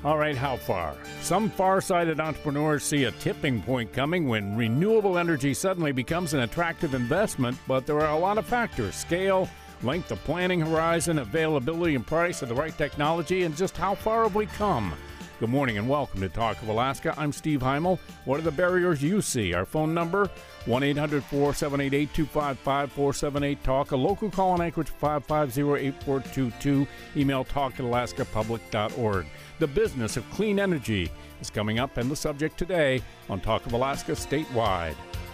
All right, how far? Some far-sighted entrepreneurs see a tipping point coming when renewable energy suddenly becomes an attractive investment, but there are a lot of factors: scale, length of planning horizon, availability and price of the right technology, and just how far have we come? Good morning and welcome to Talk of Alaska. I'm Steve Heimel. What are the barriers you see? Our phone number, 1-800-478-8255, 478-TALK. A local call in Anchorage, 550-8422. Email talk@alaskapublic.org. The business of clean energy is coming up and the subject today on Talk of Alaska Statewide.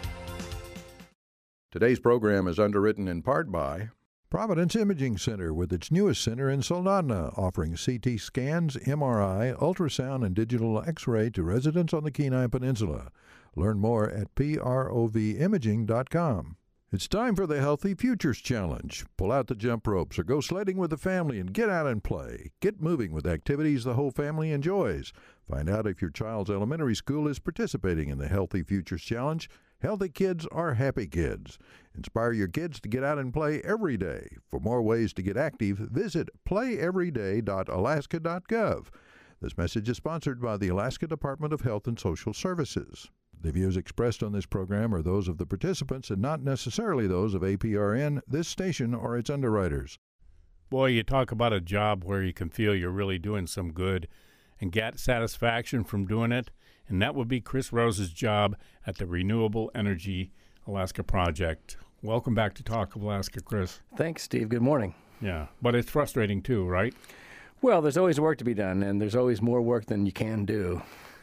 Today's program is underwritten in part by Providence Imaging Center, with its newest center in Soldotna, offering CT scans, MRI, ultrasound, and digital X-ray to residents on the Kenai Peninsula. Learn more at provimaging.com. It's time for the Healthy Futures Challenge. Pull out the jump ropes or go sledding with the family and get out and play. Get moving with activities the whole family enjoys. Find out if your child's elementary school is participating in the Healthy Futures Challenge. Healthy kids are happy kids. Inspire your kids to get out and play every day. For more ways to get active, visit playeveryday.alaska.gov. This message is sponsored by the Alaska Department of Health and Social Services. The views expressed on this program are those of the participants and not necessarily those of APRN, this station, or its underwriters. Boy, you talk about a job where you can feel you're really doing some good and get satisfaction from doing it, and that would be Chris Rose's job at the Renewable Energy Alaska Project. Welcome back to Talk of Alaska, Chris. Thanks, Steve. Good morning. Yeah, but it's frustrating too, right? Well, there's always work to be done, and there's always more work than you can do.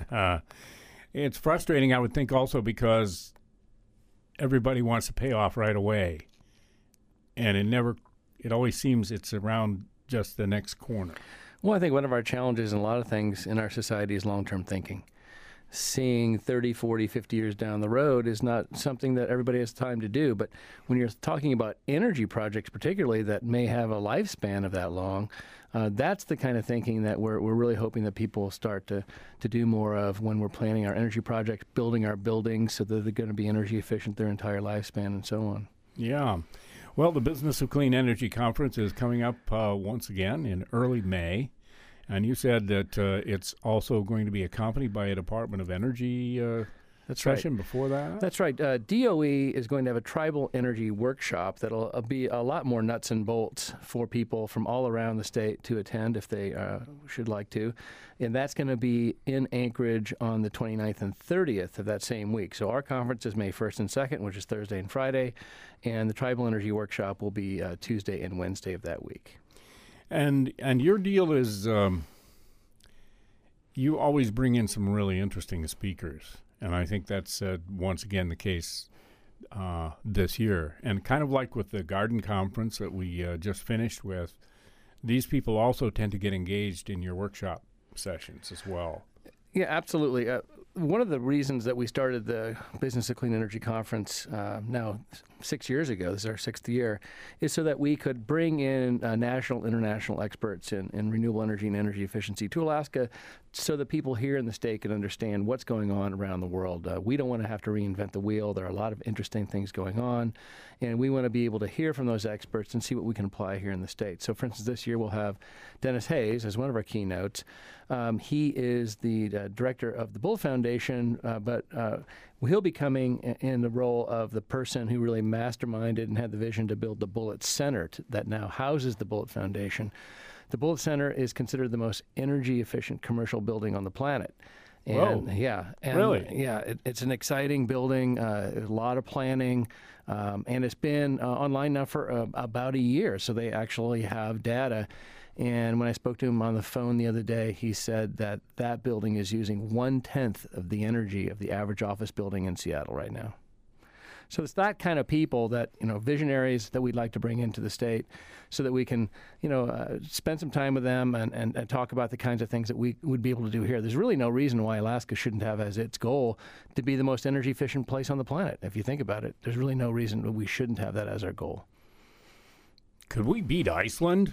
It's frustrating, I would think, also because everybody wants to pay off right away, and it always seems it's around just the next corner. Well, I think one of our challenges in a lot of things in our society is long-term thinking. Seeing 30, 40, 50 years down the road is not something that everybody has time to do. But when you're talking about energy projects, particularly that may have a lifespan of that long, that's the kind of thinking that we're really hoping that people start to do more of when we're planning our energy projects, building our buildings so that they're going to be energy efficient their entire lifespan and so on. Yeah. Well, the Business of Clean Energy Conference is coming up once again in early May. And you said that it's also going to be accompanied by a Department of Energy session before that? That's right. DOE is going to have a tribal energy workshop that'll be a lot more nuts and bolts for people from all around the state to attend if they should like to. And that's going to be in Anchorage on the 29th and 30th of that same week. So our conference is May 1st and 2nd, which is Thursday and Friday. And the tribal energy workshop will be Tuesday and Wednesday of that week. And your deal is you always bring in some really interesting speakers, and I think that's once again the case this year. And kind of like with the Garden Conference that we just finished with, these people also tend to get engaged in your workshop sessions as well. Yeah, absolutely. One of the reasons that we started the Business of Clean Energy Conference now 6 years ago, this is our 6th year, is so that we could bring in national, international experts in renewable energy and energy efficiency to Alaska so that people here in the state can understand what's going on around the world. We don't want to have to reinvent the wheel. There are a lot of interesting things going on, and we want to be able to hear from those experts and see what we can apply here in the state. So, for instance, this year we'll have Dennis Hayes as one of our keynotes. He is the director of the Bullitt Foundation, but he'll be coming in the role of the person who really masterminded and had the vision to build the Bullitt Center that now houses the Bullitt Foundation. The Bullitt Center is considered the most energy-efficient commercial building on the planet. And, Whoa. Yeah. And, really? Yeah. It's an exciting building, a lot of planning, and it's been online now for about a year, so they actually have data. And when I spoke to him on the phone the other day, he said that that building is using 1/10 of the energy of the average office building in Seattle right now. So it's that kind of people that, visionaries that we'd like to bring into the state so that we can, spend some time with them and talk about the kinds of things that we would be able to do here. There's really no reason why Alaska shouldn't have as its goal to be the most energy efficient place on the planet. If you think about it, there's really no reason that we shouldn't have that as our goal. Could we beat Iceland?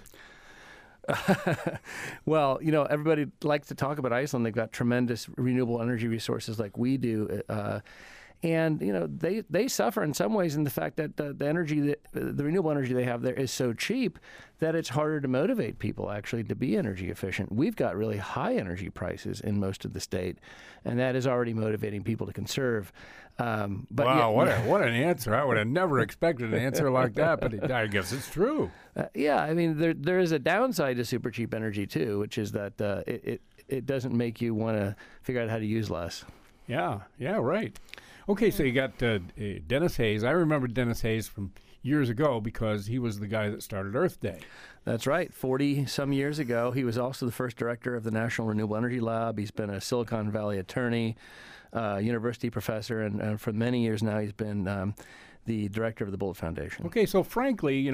Well, everybody likes to talk about Iceland. They've got tremendous renewable energy resources like we do. And they suffer in some ways in the fact that the renewable energy they have there is so cheap that it's harder to motivate people actually to be energy efficient. We've got really high energy prices in most of the state, and that is already motivating people to conserve. But wow, what an answer! I would have never expected an answer like that, but I guess it's true. Yeah, I mean there is a downside to super cheap energy too, which is that it doesn't make you want to figure out how to use less. Yeah, right. Okay, so you got Dennis Hayes. I remember Dennis Hayes from years ago because he was the guy that started Earth Day. That's right. 40-some years ago, he was also the first director of the National Renewable Energy Lab. He's been a Silicon Valley attorney, university professor, and for many years now he's been the director of the Bullitt Foundation. Okay, so frankly,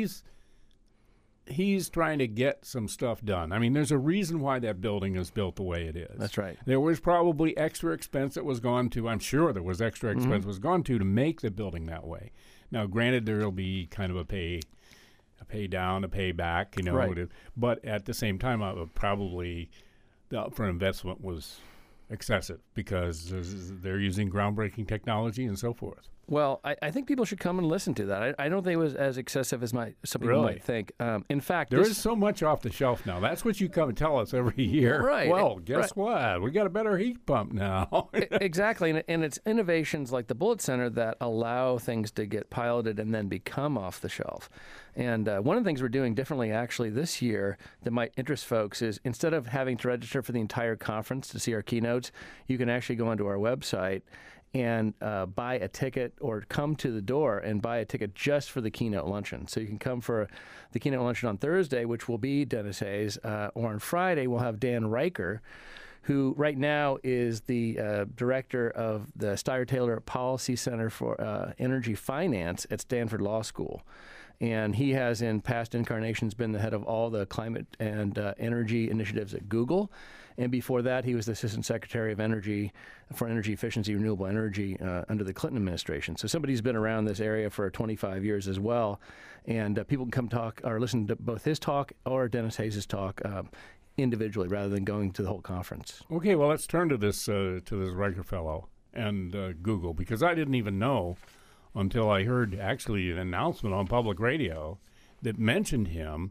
he's trying to get some stuff done. I mean, there's a reason why that building is built the way it is. That's right. There was probably extra expense that was gone to, I'm sure there was extra expense was gone to make the building that way. Now, granted, there will be kind of a pay down, a pay back, right. But at the same time, probably the upfront investment was excessive because they're using groundbreaking technology and so forth. Well, I think people should come and listen to that. I don't think it was as excessive as some people might think. In fact, there is so much off the shelf now. That's what you come and tell us every year. Right. Well, guess what? We got a better heat pump now. Exactly. And it's innovations like the Bullitt Center that allow things to get piloted and then become off the shelf. And one of the things we're doing differently actually this year that might interest folks is instead of having to register for the entire conference to see our keynotes, you can actually go onto our website and buy a ticket or come to the door and buy a ticket just for the keynote luncheon. So you can come for the keynote luncheon on Thursday, which will be Dennis Hayes, or on Friday we'll have Dan Riker, who right now is the director of the Steyer-Taylor Policy Center for Energy Finance at Stanford Law School. And he has in past incarnations been the head of all the climate and energy initiatives at Google. And before that, he was the Assistant Secretary of Energy for Energy Efficiency, Renewable Energy under the Clinton administration. So somebody who's been around this area for 25 years as well. And people can come talk or listen to both his talk or Dennis Hayes' talk individually rather than going to the whole conference. Okay, well, let's turn to this Riker fellow and Google, because I didn't even know until I heard actually an announcement on public radio that mentioned him.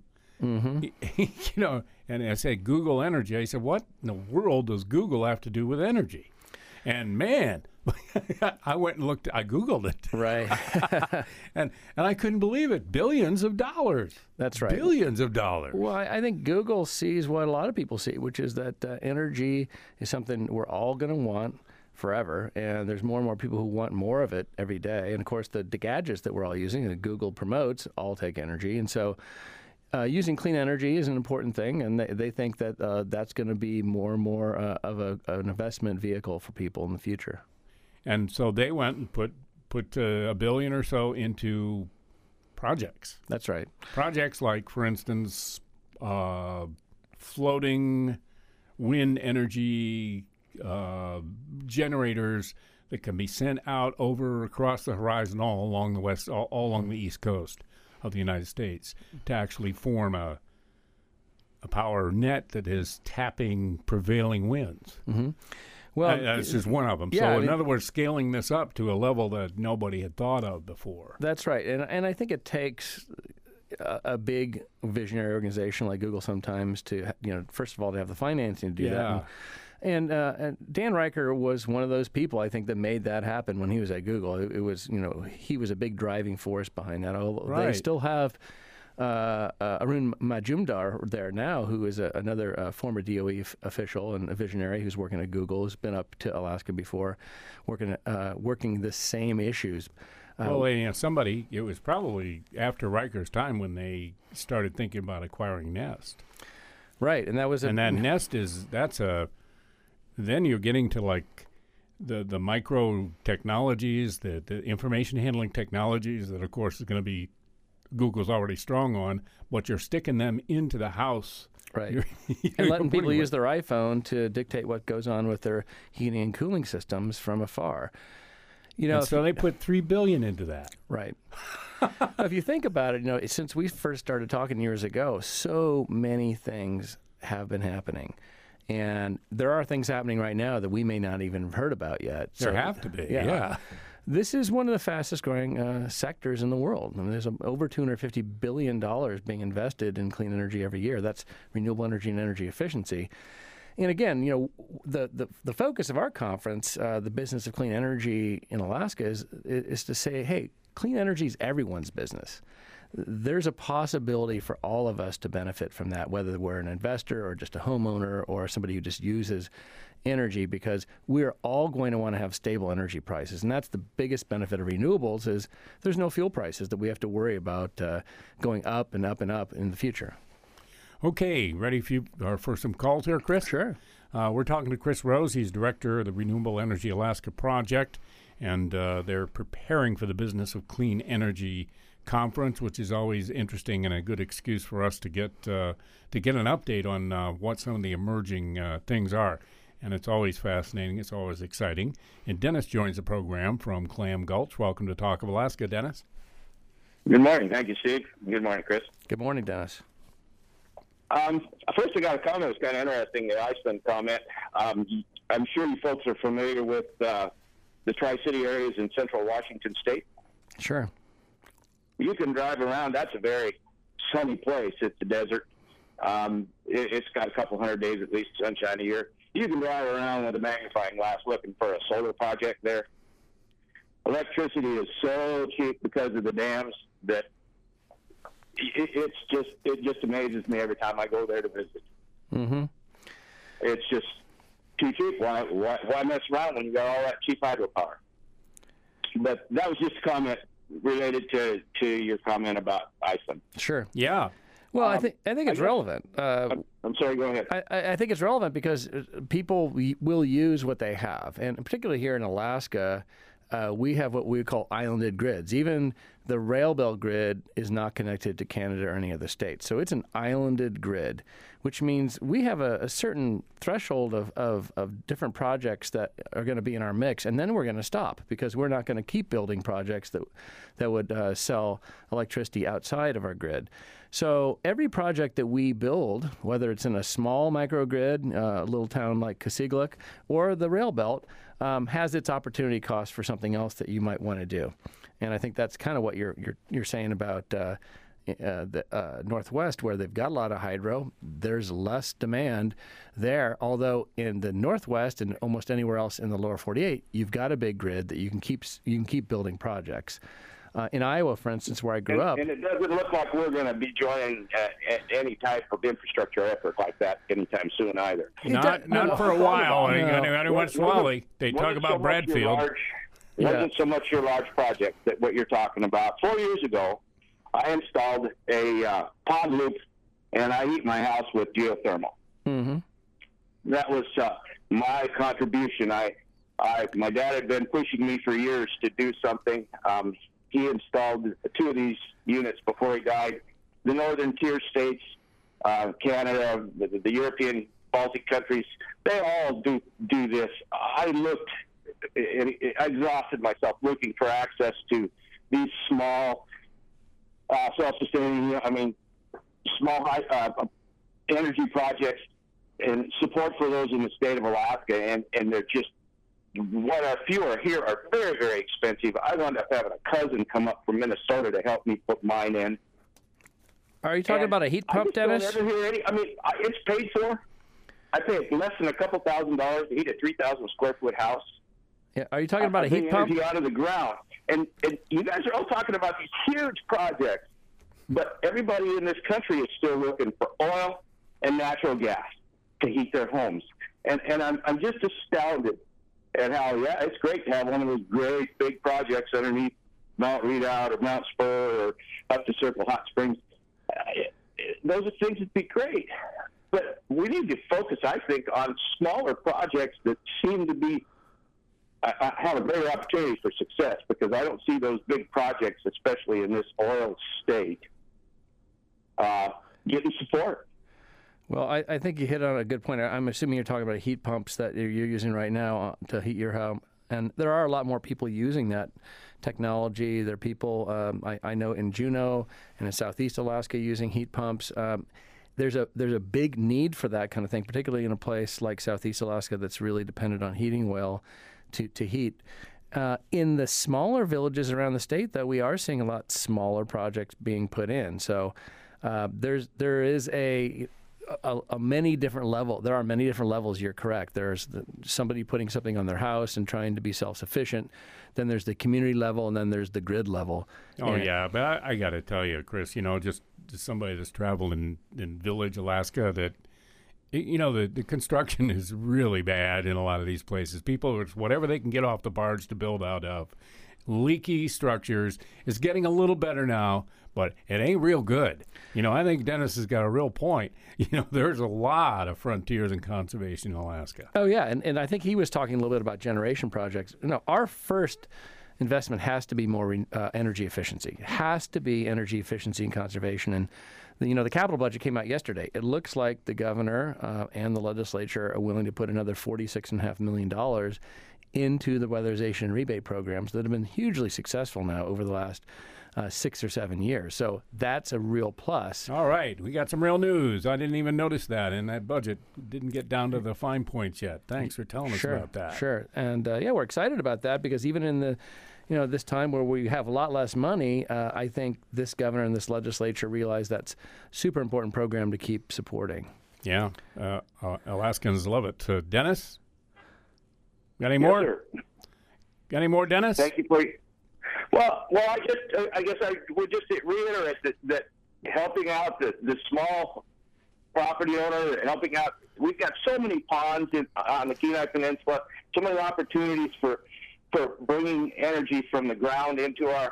Mm-hmm. And I said, Google Energy. I said, what in the world does Google have to do with energy? And man, I went and looked, I Googled it. Right. and I couldn't believe it. Billions of dollars. That's right. Billions of dollars. Well, I think Google sees what a lot of people see, which is that energy is something we're all going to want forever, and there's more and more people who want more of it every day. And of course, the gadgets that we're all using that Google promotes all take energy, and so using clean energy is an important thing, and they think that that's going to be more and more of an investment vehicle for people in the future. And so they went and put $1 billion or so into projects. That's right. Projects like, for instance, floating wind energy generators that can be sent out across the horizon all along the East Coast of the United States to actually form a power net that is tapping prevailing winds. Mm-hmm. Well, that's just one of them. Yeah, so in other words, scaling this up to a level that nobody had thought of before. That's right. And I think it takes a big visionary organization like Google sometimes to, first of all, to have the financing to do that. And Dan Riker was one of those people, I think, that made that happen when he was at Google. It was, he was a big driving force behind that. Although they still have Arun Majumdar there now, who is another former DOE official and a visionary who's working at Google, who's been up to Alaska before, working the same issues. It was probably after Riker's time when they started thinking about acquiring Nest. Right, and that was that Nest then you're getting to like the micro technologies, the information handling technologies that, of course, is going to be Google's already strong on, but you're sticking them into the house. Right. And letting people use their iPhone to dictate what goes on with their heating and cooling systems from afar. So they put $3 billion into that. Right. If you think about it, since we first started talking years ago, so many things have been happening. And there are things happening right now that we may not even have heard about yet. There have to be, yeah. This is one of the fastest growing sectors in the world. I mean, there's over $250 billion being invested in clean energy every year. That's renewable energy and energy efficiency. And again, the focus of our conference, the business of clean energy in Alaska, is to say, hey, clean energy is everyone's business. There's a possibility for all of us to benefit from that, whether we're an investor or just a homeowner or somebody who just uses energy, because we're all going to want to have stable energy prices. And that's the biggest benefit of renewables, is there's no fuel prices that we have to worry about going up and up and up in the future. Okay, ready for some calls here, Chris? Sure. We're talking to Chris Rose. He's director of the Renewable Energy Alaska Project, and they're preparing for the Business of Clean Energy Conference, which is always interesting and a good excuse for us to get an update on what some of the emerging things are. And it's always fascinating. It's always exciting. And Dennis joins the program from Clam Gulch. Welcome to Talk of Alaska, Dennis. Good morning. Thank you, Steve. Good morning, Chris. Good morning, Dennis. First, I got a comment that was kind of interesting, the Iceland comment. I'm sure you folks are familiar with the Tri-City areas in central Washington State. Sure. You can drive around. That's a very sunny place. It's a desert. It's got a couple hundred days at least sunshine a year. You can drive around with a magnifying glass looking for a solar project there. Electricity is so cheap because of the dams that it just amazes me every time I go there to visit. Mm-hmm. It's just too cheap. Why mess around when you got all that cheap hydropower? But that was just a comment related to your comment about Iceland. Sure. Yeah. Well, I think it's relevant. I'm sorry, go ahead. I think it's relevant because people will use what they have. And particularly here in Alaska, we have what we call islanded grids. Even the rail belt grid is not connected to Canada or any other state. So it's an islanded grid, which means we have a certain threshold of different projects that are going to be in our mix, and then we're going to stop because we're not going to keep building projects that would sell electricity outside of our grid. So every project that we build, whether it's in a small microgrid, a little town like Kasigluk, or the rail belt, has its opportunity cost for something else that you might want to do. And I think that's kind of what you're saying about the Northwest, where they've got a lot of hydro. There's less demand there, although in the Northwest and almost anywhere else in the lower 48, you've got a big grid that you can keep building projects. In Iowa, for instance, where I grew up. And it doesn't look like we're going to be joining any type of infrastructure effort like that anytime soon either. Not for a while. Every once in a while they talk about Bradfield. It wasn't so much your large project that what you're talking about. 4 years ago, I installed a pond loop, and I heat my house with geothermal. Mm-hmm. That was my contribution. My dad had been pushing me for years to do something. He installed 2 of these units before he died. The northern tier states, Canada, the European Baltic countries, they all do this. I exhausted myself looking for access to these small, self-sustaining, small energy projects and support for those in the state of Alaska, and they're just, what a few are here are very, very expensive. I wound up having a cousin come up from Minnesota to help me put mine in. Are you talking about a heat pump, Dennis? It's paid for. I pay less than a couple $1,000s to heat a 3,000 square foot house. Yeah. Are you talking about a heat pump? Energy out of the ground, and you guys are all talking about these huge projects, but everybody in this country is still looking for oil and natural gas to heat their homes, and I'm just astounded at how, it's great to have one of those great big projects underneath Mount Redoubt or Mount Spur or up to Circle Hot Springs. Those are things that'd be great. But we need to focus, I think, on smaller projects that seem to be have a greater opportunity for success, because I don't see those big projects, especially in this oil state, getting support. Well, I think you hit on a good point. I'm assuming you're talking about heat pumps that you're using right now to heat your home. And there are a lot more people using that technology. There are people, I know in Juneau and in Southeast Alaska using heat pumps. there's a big need for that kind of thing, particularly in a place like Southeast Alaska that's really dependent on heating oil to heat. In the smaller villages around the state, though, we are seeing a lot smaller projects being put in. So there is a many different level. There are many different levels. You're correct. There's somebody putting something on their house and trying to be self-sufficient. Then there's the community level, and then there's the grid level. Oh, yeah. But I got to tell you, Chris, just somebody that's traveled in Village, Alaska, that, the construction is really bad in a lot of these places. People, it's whatever they can get off the barge to build out of. Leaky structures is getting a little better now, but it ain't real good. I think Dennis has got a real point. There's a lot of frontiers and conservation in Alaska. Oh, yeah. And I think he was talking a little bit about generation projects. Our first investment has to be more energy efficiency. It has to be energy efficiency and conservation. And, the capital budget came out yesterday. It looks like the governor and the legislature are willing to put another $46.5 million into the weatherization rebate programs that have been hugely successful now over the last 6 or 7 years. So that's a real plus. All right. We got some real news. I didn't even notice that in that budget. Didn't get down to the fine points yet. Thanks for telling us about that. Sure. And, we're excited about that because even in the this time where we have a lot less money, I think this governor and this legislature realize that's a super important program to keep supporting. Yeah. Alaskans love it. Dennis? Got any more? Sir. Got any more, Dennis? Thank you for. Well, I guess I would just reiterate that helping out the small property owner, helping out. We've got so many ponds on the Kenai Peninsula, so many opportunities for bringing energy from the ground into our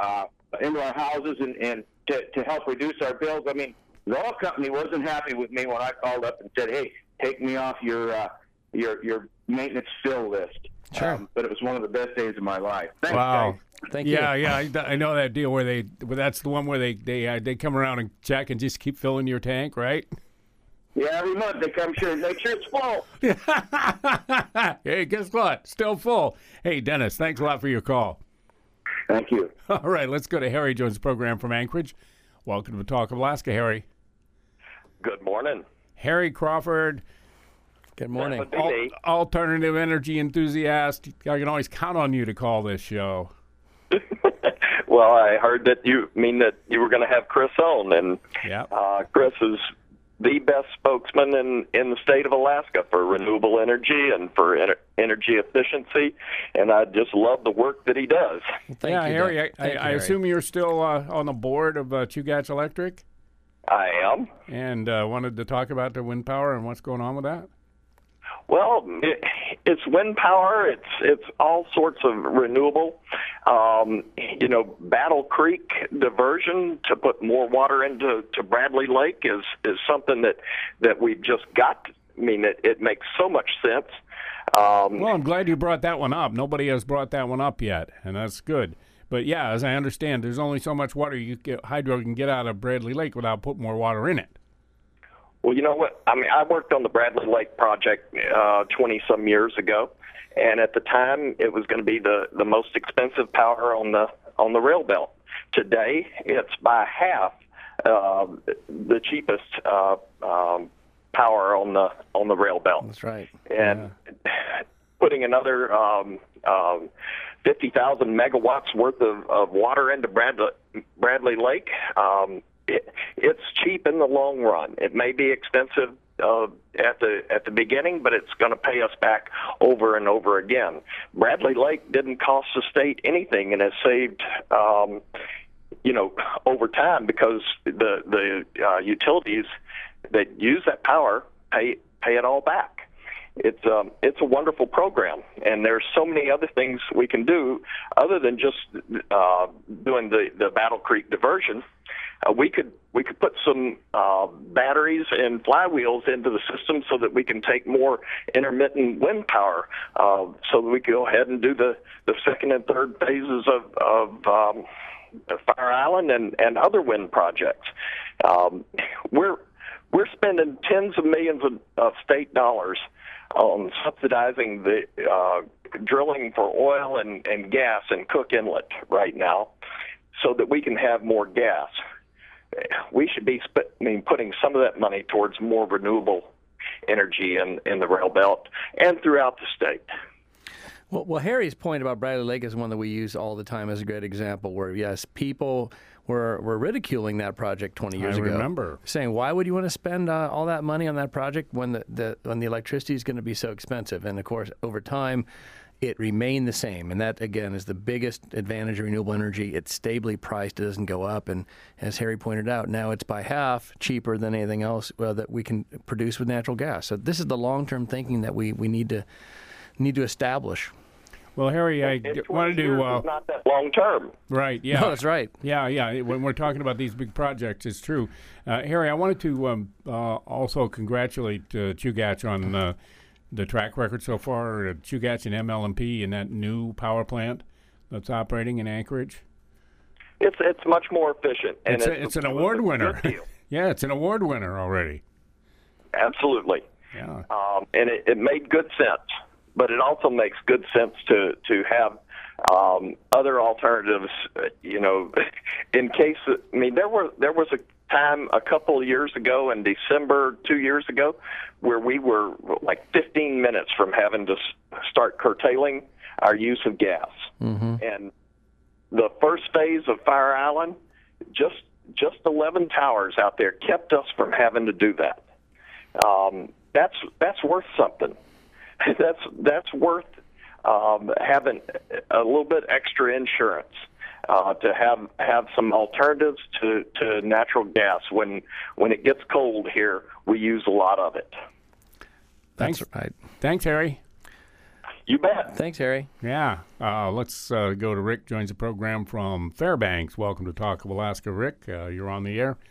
houses and to help reduce our bills. I mean, the oil company wasn't happy with me when I called up and said, "Hey, take me off your maintenance fill list." Sure. But it was one of the best days of my life. Thanks, Wow. guys. Thank you. Yeah, I know that deal where that's the one where they come around and check and just keep filling your tank, right? Yeah, every month they come make sure it's full. Hey, guess what? Still full. Hey, Dennis, thanks a lot for your call. Thank you. All right, let's go to Harry Jones' program from Anchorage. Welcome to Talk of Alaska, Harry. Good morning. Harry Crawford. Good morning. That would be me. Alternative energy enthusiast. I can always count on you to call this show. Well, I heard that you were going to have Chris on, and Yeah. Chris is the best spokesman in the state of Alaska for renewable energy and for energy efficiency, and I just love the work that he does. Thank you, Harry, Thank you, I Harry. assume you're still on the board of Chugach Electric I am. and wanted to talk about the wind power and what's going on with that? Well, it's wind power. It's all sorts of renewable. Battle Creek diversion to put more water into Bradley Lake is something that we've just got. I mean, it makes so much sense. Well, I'm glad you brought that one up. Nobody has brought that one up yet, and that's good. But yeah, as I understand, there's only so much water hydro can get out of Bradley Lake without putting more water in it. Well, you know what? I mean, I worked on the Bradley Lake project 20-some years ago, and at the time, it was going to be the most expensive power on the rail belt. Today, it's by half the cheapest power on the rail belt. That's right. And putting another 50,000 megawatts worth of water into Bradley Lake. It's cheap in the long run. It may be expensive at the beginning, but it's going to pay us back over and over again. Bradley Lake didn't cost the state anything and has saved, over time because the utilities that use that power pay it all back. It's a wonderful program, and there's so many other things we can do other than just doing the Battle Creek diversion. We could put some batteries and flywheels into the system so that we can take more intermittent wind power, so that we can go ahead and do the second and third phases of Fire Island and other wind projects. We're spending tens of millions of state dollars on subsidizing the drilling for oil and gas in Cook Inlet right now so that we can have more gas. we should be putting some of that money towards more renewable energy in the rail belt and throughout the state. Well, Harry's point about Bradley Lake is one that we use all the time as a great example where, yes, people were ridiculing that project 20 years ago. I remember. Saying, why would you want to spend all that money on that project when the electricity is going to be so expensive? And, of course, over time, it remained the same. And that, again, is the biggest advantage of renewable energy. It's stably priced. It doesn't go up. And as Harry pointed out, now it's by half cheaper than anything else that we can produce with natural gas. So this is the long-term thinking that we need to establish. Well, Harry, I wanted to. It's not that long term. Right. Yeah. No, that's right. Yeah. When we're talking about these big projects, it's true. Harry, I wanted to also congratulate Chugach on the track record so far. Chugach and MLMP in that new power plant that's operating in Anchorage. It's much more efficient, and it's an award winner. Yeah, it's an award winner already. Absolutely. Yeah. And it made good sense. But it also makes good sense to have other alternatives. In case there was a time a couple of years ago in December 2 years ago where we were like 15 minutes from having to start curtailing our use of gas. Mm-hmm. And the first phase of Fire Island, just 11 towers out there kept us from having to do that. That's worth something. That's worth having a little bit extra insurance to have some alternatives to natural gas. When it gets cold here, we use a lot of it. That's right. Thanks, Harry. You bet. Thanks, Harry. Yeah. Let's go to Rick. Joins the program from Fairbanks. Welcome to Talk of Alaska, Rick. You're on the air.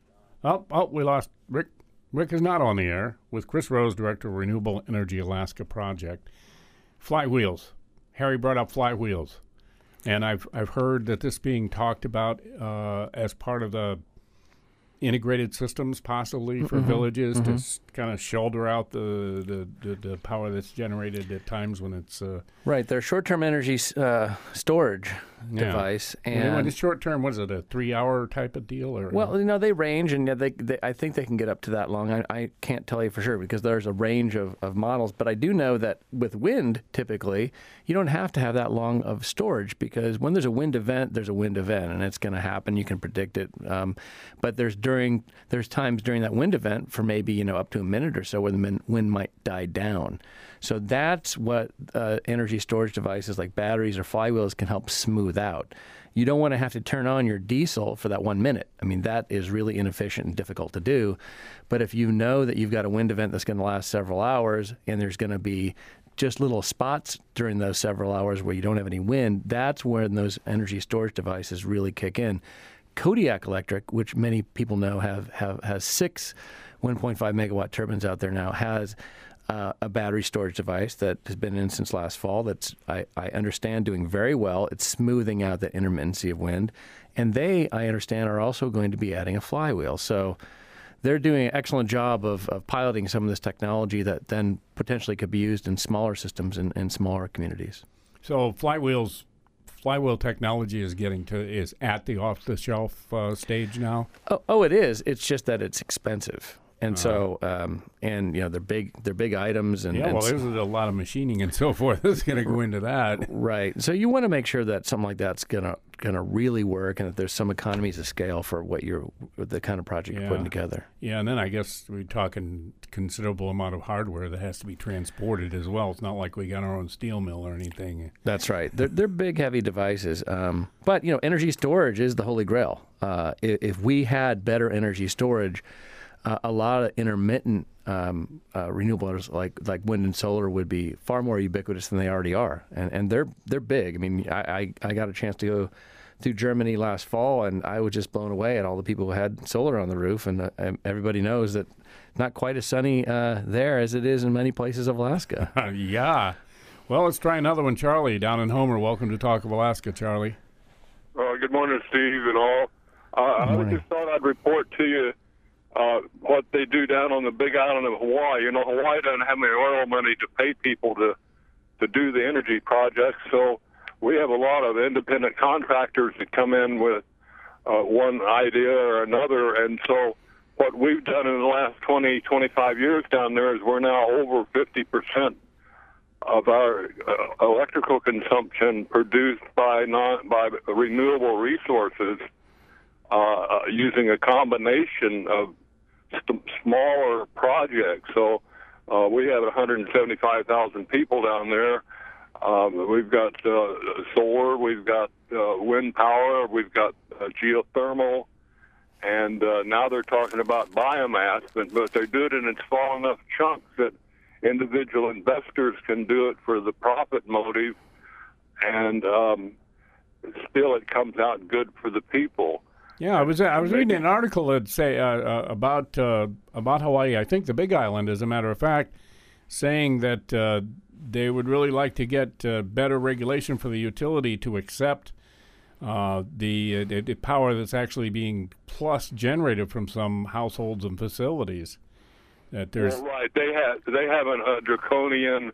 Oh, we lost Rick. Rick is not on the air with Chris Rose, Director of Renewable Energy Alaska Project. Flywheels. Harry brought up flywheels. And I've heard that this being talked about as part of the integrated systems possibly for villages to kind of shoulder out the power that's generated at times when it's right. Their short-term energy storage device, and when it's short-term, was it a 3-hour type of deal? Or well, they range, and they I think they can get up to that long. I can't tell you for sure because there's a range of models, but I do know that with wind, typically, you don't have to have that long of storage because when there's a wind event, and it's going to happen. You can predict it, but there's times during that wind event for maybe up to a minute or so where the wind might die down. So that's what energy storage devices like batteries or flywheels can help smooth out. You don't want to have to turn on your diesel for that 1 minute. I mean, that is really inefficient and difficult to do. But if you know that you've got a wind event that's going to last several hours and there's going to be just little spots during those several hours where you don't have any wind, that's when those energy storage devices really kick in. Kodiak Electric, which many people know has 6 1.5 megawatt turbines out there now, has a battery storage device that has been in since last fall that's, I understand, doing very well. It's smoothing out the intermittency of wind. And they, I understand, are also going to be adding a flywheel. So they're doing an excellent job of piloting some of this technology that then potentially could be used in smaller systems in smaller communities. So flywheel technology is at the off-the-shelf stage now? Oh, it is. It's just that it's expensive. And so, they're big items. And there's a lot of machining and so forth that's going to go into that. Right. So you want to make sure that something like that's going to really work, and that there's some economies of scale for the kind of project you're putting together. Yeah, and then I guess we're talking considerable amount of hardware that has to be transported as well. It's not like we got our own steel mill or anything. That's right. They're big, heavy devices. But energy storage is the holy grail. If we had better energy storage, a lot of intermittent renewables like wind and solar would be far more ubiquitous than they already are, and they're big. I mean, I got a chance to go through Germany last fall, and I was just blown away at all the people who had solar on the roof, and everybody knows that not quite as sunny there as it is in many places of Alaska. Yeah. Well, let's try another one. Charlie down in Homer. Welcome to Talk of Alaska, Charlie. Good morning, Steve and all. I just thought I'd report to you what they do down on the big island of Hawaii. Hawaii doesn't have any oil money to pay people to do the energy projects, so we have a lot of independent contractors that come in with one idea or another. And so what we've done in the last 20, 25 years down there is we're now over 50% of our electrical consumption produced by renewable resources, using a combination of smaller projects. So we have 175,000 people down there. We've got solar, we've got wind power, we've got geothermal, and now they're talking about biomass, but they do it in small enough chunks that individual investors can do it for the profit motive, and still it comes out good for the people. Yeah, I was reading an article that say about Hawaii. I think the Big Island, as a matter of fact, saying that they would really like to get better regulation for the utility to accept the power that's actually being plus generated from some households and facilities. That there's right. They have a draconian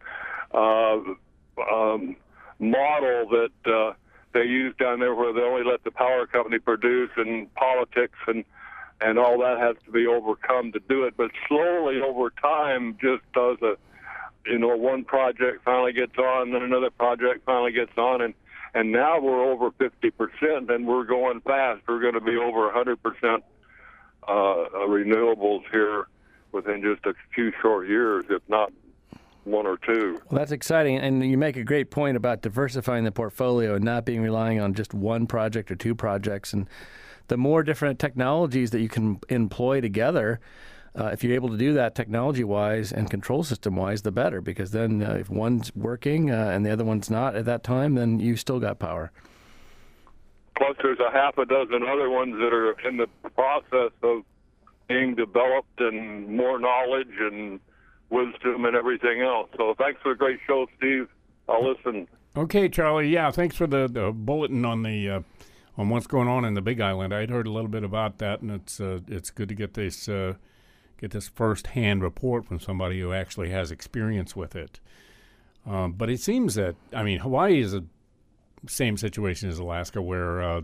model that they use down there, where they only let the power company produce, and politics and all that has to be overcome to do it. But slowly over time, just does one project finally gets on, then another project finally gets on, and now we're over 50%, and we're going fast. We're going to be over 100% renewables here within just a few short years, if not one or two. Well, that's exciting, and you make a great point about diversifying the portfolio and not being relying on just one project or two projects. And the more different technologies that you can employ together, if you're able to do that technology-wise and control system-wise, the better, because then if one's working and the other one's not at that time, then you still got power. Plus, there's a half a dozen other ones that are in the process of being developed, and more knowledge and wisdom and everything else. So thanks for the great show, Steve. I'll listen. Okay, Charlie. Yeah, thanks for the bulletin on the on what's going on in the Big Island. I'd heard a little bit about that, and it's good to get this first-hand report from somebody who actually has experience with it. But it seems that, I mean, Hawaii is the same situation as Alaska, where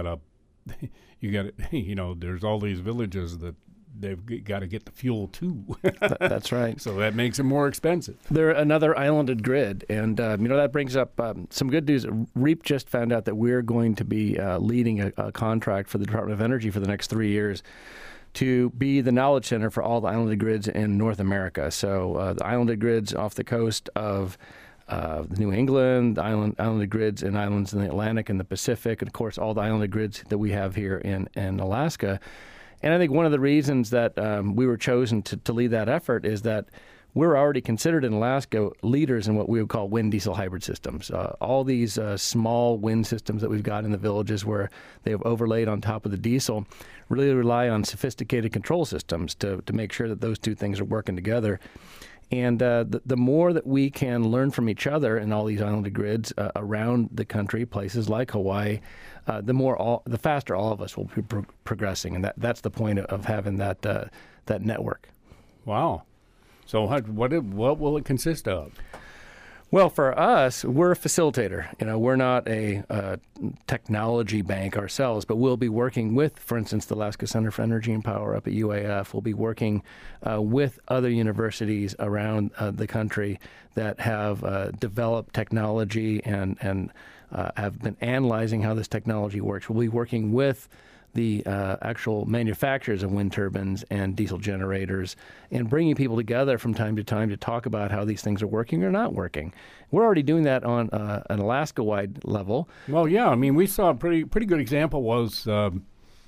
there's all these villages that they've got to get the fuel too. That's right. So that makes it more expensive. They're another islanded grid, and that brings up some good news. REAP just found out that we're going to be leading a contract for the Department of Energy for the next 3 years to be the knowledge center for all the islanded grids in North America. So the islanded grids off the coast of New England, the islanded grids and islands in the Atlantic and the Pacific, and of course all the islanded grids that we have here in Alaska. And I think one of the reasons that we were chosen to lead that effort is that we're already considered in Alaska leaders in what we would call wind diesel hybrid systems. All these small wind systems that we've got in the villages where they have overlaid on top of the diesel really rely on sophisticated control systems to make sure that those two things are working together. And the more that we can learn from each other in all these islanded grids around the country, places like Hawaii, the faster all of us will be progressing, and that's the point of having that network. Wow! So what will it consist of? Well, for us, we're a facilitator. We're not a technology bank ourselves, but we'll be working with, for instance, the Alaska Center for Energy and Power up at UAF. We'll be working with other universities around the country that have developed technology and have been analyzing how this technology works. We'll be working with the actual manufacturers of wind turbines and diesel generators, and bringing people together from time to time to talk about how these things are working or not working. We're already doing that on an Alaska-wide level. Well, yeah. I mean, we saw a pretty good example was the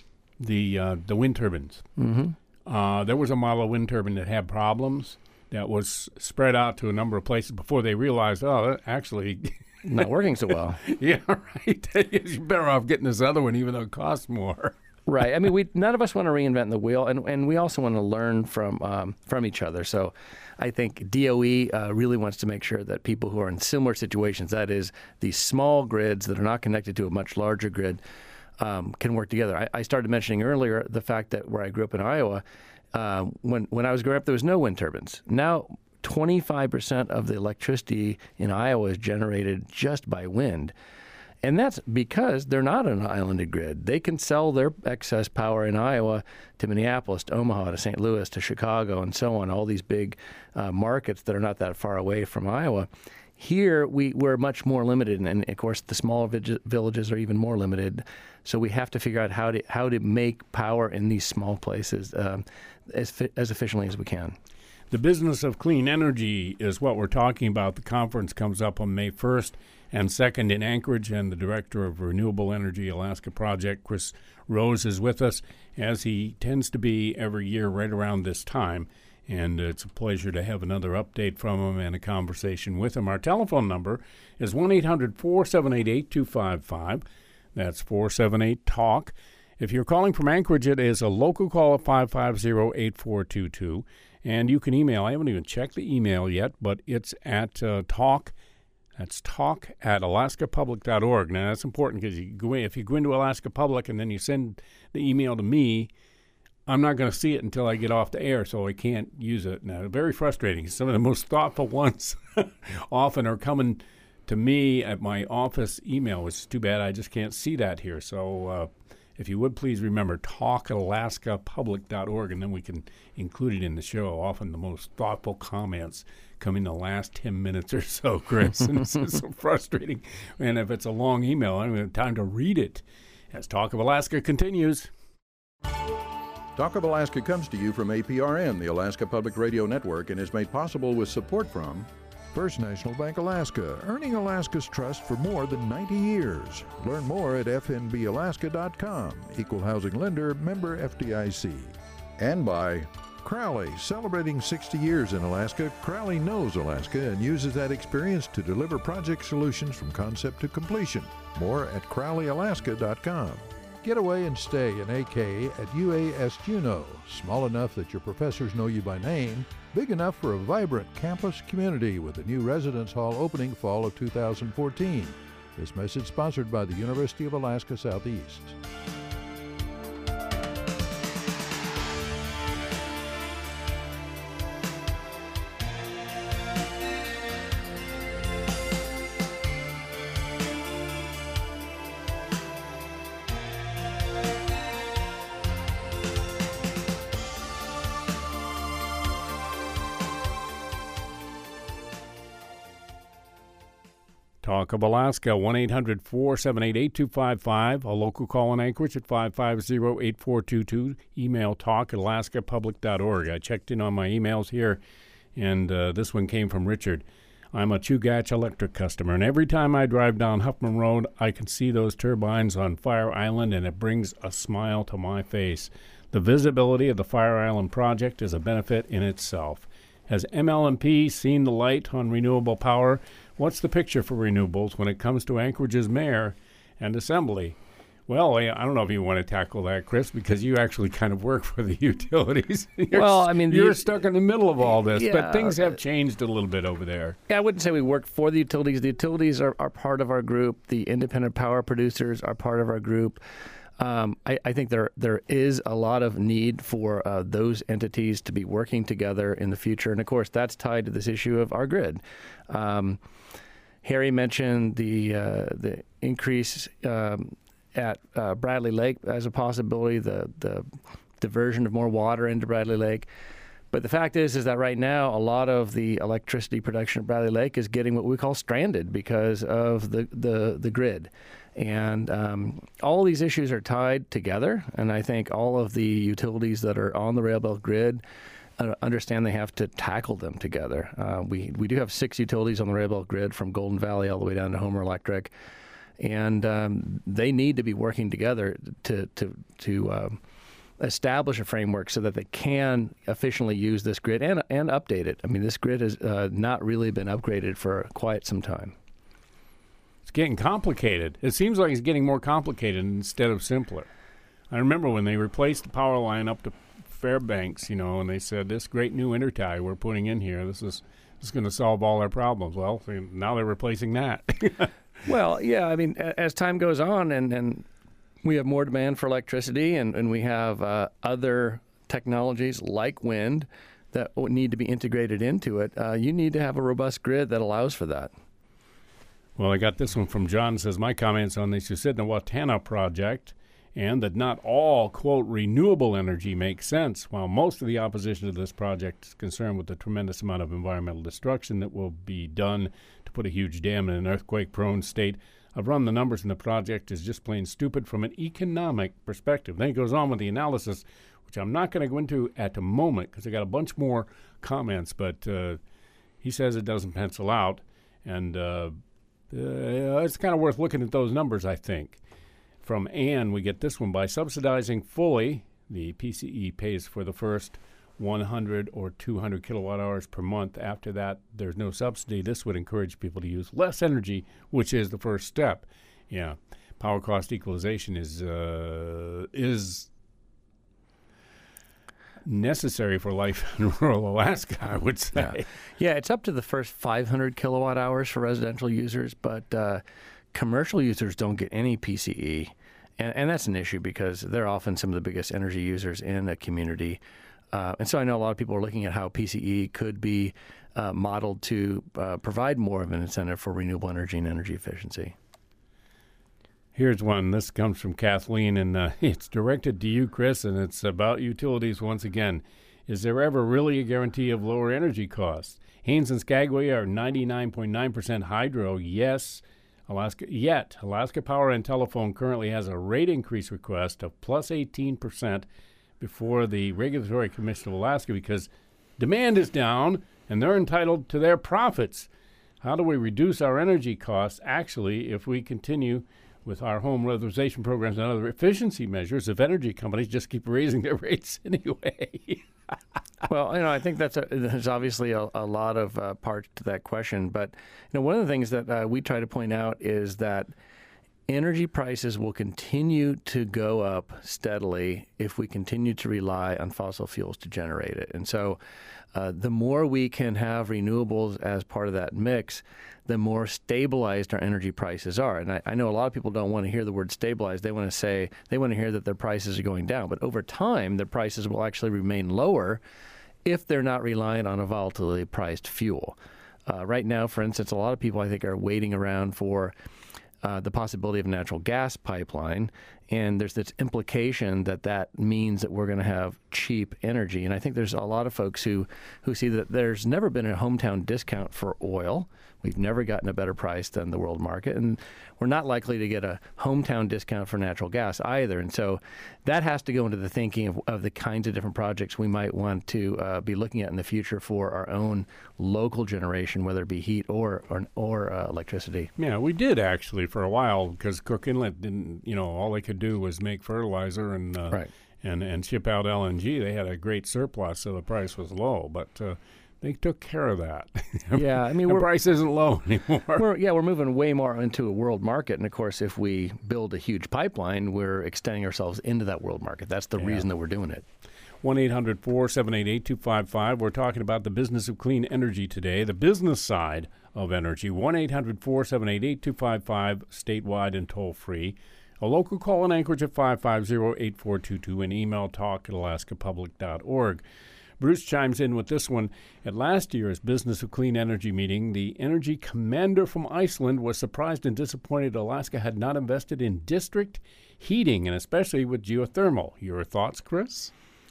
wind turbines. Mm-hmm. There was a model of wind turbine that had problems that was spread out to a number of places before they realized, actually... not working so well. Yeah, right. You're better off getting this other one, even though it costs more. Right. I mean, none of us want to reinvent the wheel, and we also want to learn from each other. So I think DOE really wants to make sure that people who are in similar situations, that is, these small grids that are not connected to a much larger grid, can work together. I started mentioning earlier the fact that where I grew up in Iowa, when I was growing up, there was no wind turbines. Now, 25% of the electricity in Iowa is generated just by wind. And that's because they're not an islanded grid. They can sell their excess power in Iowa to Minneapolis, to Omaha, to St. Louis, to Chicago, and so on, all these big markets that are not that far away from Iowa. Here, we're much more limited, and of course, the smaller villages are even more limited. So we have to figure out how to make power in these small places as efficiently as we can. The business of clean energy is what we're talking about. The conference comes up on May 1st and 2nd in Anchorage, and the director of Renewable Energy Alaska Project, Chris Rose, is with us, as he tends to be every year right around this time. And it's a pleasure to have another update from him and a conversation with him. Our telephone number is 1-800-478-8255. That's 478-TALK. If you're calling from Anchorage, it is a local call at 550-8422. And you can email. I haven't even checked the email yet, but it's at talk. That's talk@alaskapublic.org. Now, that's important because if you go into Alaska Public and then you send the email to me, I'm not going to see it until I get off the air, so I can't use it. Now, very frustrating. Some of the most thoughtful ones often are coming to me at my office email, which is too bad. I just can't see that here. So if you would please remember, talk@alaskapublic.org, and then we can include it in the show. Often the most thoughtful comments come in the last 10 minutes or so, Chris. And it's so frustrating. And if it's a long email, I don't have time to read it. As Talk of Alaska continues. Talk of Alaska comes to you from APRN, the Alaska Public Radio Network, and is made possible with support from First National Bank Alaska, earning Alaska's trust for more than 90 years. Learn more at fnbalaska.com. Equal housing lender, member FDIC. And by Crowley, celebrating 60 years in Alaska. Crowley knows Alaska and uses that experience to deliver project solutions from concept to completion. More at crowleyalaska.com. Get away and stay in AK at UAS Juneau. Small enough that your professors know you by name, big enough for a vibrant campus community with a new residence hall opening fall of 2014. This message sponsored by the University of Alaska Southeast. Talk of Alaska, 1-800-478-8255. A local call in Anchorage at 550-8422. Email talk@alaskapublic.org. I checked in on my emails here, and this one came from Richard. I'm a Chugach Electric customer, and every time I drive down Huffman Road, I can see those turbines on Fire Island, and it brings a smile to my face. The visibility of the Fire Island project is a benefit in itself. Has ML&P seen the light on renewable power? What's the picture for renewables when it comes to Anchorage's mayor and assembly? Well, I don't know if you want to tackle that, Chris, because you actually kind of work for the utilities. You're stuck in the middle of all this, but things have changed a little bit over there. Yeah, I wouldn't say we work for the utilities. The utilities are part of our group. The independent power producers are part of our group. I think there is a lot of need for those entities to be working together in the future. And, of course, that's tied to this issue of our grid. Harry mentioned the increase at Bradley Lake as a possibility, the diversion of more water into Bradley Lake. But the fact is that right now a lot of the electricity production at Bradley Lake is getting what we call stranded because of the grid. And all these issues are tied together, and I think all of the utilities that are on the rail belt grid understand they have to tackle them together. We do have 6 utilities on the rail belt grid from Golden Valley all the way down to Homer Electric, and they need to be working together to establish a framework so that they can efficiently use this grid and update it. I mean, this grid has not really been upgraded for quite some time. It's getting complicated. It seems like it's getting more complicated instead of simpler. I remember when they replaced the power line up to Fairbanks, and they said, this great new intertie we're putting in here, this is going to solve all our problems. Well, now they're replacing that. Well, yeah, I mean, as time goes on and we have more demand for electricity and we have other technologies like wind that need to be integrated into it, you need to have a robust grid that allows for that. Well, I got this one from John. Says, my comments on the Susitna-Wautanah project, and that not all, quote, renewable energy makes sense. While most of the opposition to this project is concerned with the tremendous amount of environmental destruction that will be done to put a huge dam in an earthquake-prone state, I've run the numbers, and the project is just plain stupid from an economic perspective. Then he goes on with the analysis, which I'm not going to go into at the moment because I got a bunch more comments, but he says it doesn't pencil out, and it's kind of worth looking at those numbers, I think. From Ann, we get this one. By subsidizing fully, the PCE pays for the first 100 or 200 kilowatt hours per month. After that, there's no subsidy. This would encourage people to use less energy, which is the first step. Yeah, power cost equalization is necessary for life in rural Alaska, I would say. Yeah, it's up to the first 500 kilowatt hours for residential users, but commercial users don't get any PCE. And that's an issue because they're often some of the biggest energy users in a community. And so I know a lot of people are looking at how PCE could be modeled to provide more of an incentive for renewable energy and energy efficiency. Here's one. This comes from Kathleen, and it's directed to you, Chris, and it's about utilities once again. Is there ever really a guarantee of lower energy costs? Haines and Skagway are 99.9% hydro, yes. Alaska Power and Telephone currently has a rate increase request of plus 18% before the Regulatory Commission of Alaska because demand is down and they're entitled to their profits. How do we reduce our energy costs, actually, if we continue with our home weatherization programs and other efficiency measures if energy companies just keep raising their rates anyway? Well, I think there's obviously a lot of parts to that question. But, one of the things that we try to point out is that energy prices will continue to go up steadily if we continue to rely on fossil fuels to generate it. And so the more we can have renewables as part of that mix, the more stabilized our energy prices are. And I know a lot of people don't want to hear the word stabilized. They want to hear that their prices are going down. But over time, their prices will actually remain lower if they're not reliant on a volatility priced fuel. Right now, for instance, a lot of people, I think, are waiting around for the possibility of a natural gas pipeline, and there's this implication that means that we're going to have cheap energy. And I think there's a lot of folks who see that there's never been a hometown discount for oil. We've never gotten a better price than the world market, and we're not likely to get a hometown discount for natural gas either. And so that has to go into the thinking of the kinds of different projects we might want to be looking at in the future for our own local generation, whether it be heat or electricity. Yeah, we did actually for a while because Cook Inlet didn't, all they could do was make fertilizer and and ship out LNG. They had a great surplus, so the price was low, but they took care of that. Yeah, I mean, the price isn't low anymore. We're moving way more into a world market, and of course, if we build a huge pipeline, we're extending ourselves into that world market. That's the reason that we're doing it. 1-800-478-8255. We're talking about the business of clean energy today, the business side of energy. 1-800-478-8255, statewide and toll-free. A local call in Anchorage at 550-8422 and email talk@alaskapublic.org. Bruce chimes in with this one. At last year's Business of Clean Energy meeting, the energy commander from Iceland was surprised and disappointed Alaska had not invested in district heating, and especially with geothermal. Your thoughts, Chris?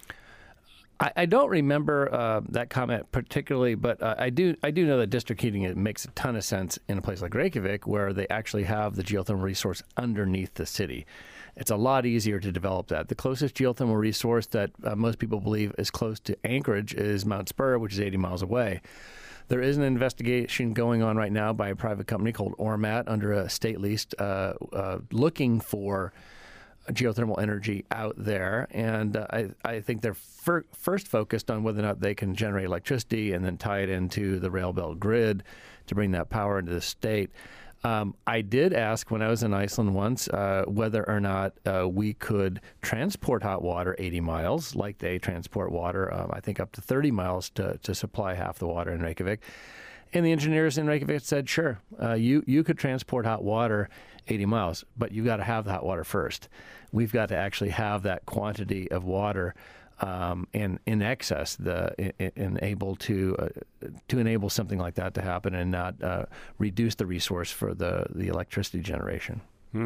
I don't remember that comment particularly, but I do know that district heating makes a ton of sense in a place like Reykjavik, where they actually have the geothermal resource underneath the city. It's a lot easier to develop that. The closest geothermal resource that most people believe is close to Anchorage is Mount Spur, which is 80 miles away. There is an investigation going on right now by a private company called Ormat under a state lease looking for geothermal energy out there, and I think they're first focused on whether or not they can generate electricity and then tie it into the rail belt grid to bring that power into the state. I did ask when I was in Iceland once whether or not we could transport hot water 80 miles like they transport water, I think up to 30 miles to supply half the water in Reykjavik. And the engineers in Reykjavik said, sure, you could transport hot water 80 miles, but you've got to have the hot water first. We've got to actually have that quantity of water and in excess, able to enable something like that to happen and not reduce the resource for the electricity generation.